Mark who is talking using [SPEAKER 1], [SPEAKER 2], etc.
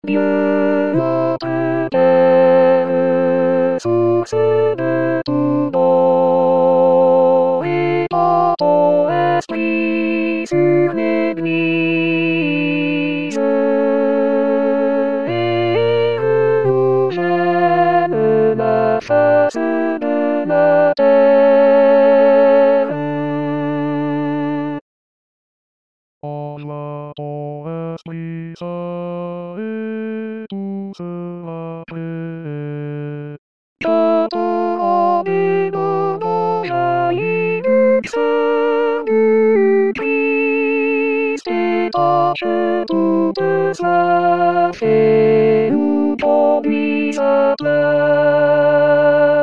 [SPEAKER 1] 竜をつけるすするとどいたとえスリスネビスイルジェルナサスルナテオラとエスリサエトスラペキャトラビドのシャイルスグピステタシュトトサ Feu, pobreza,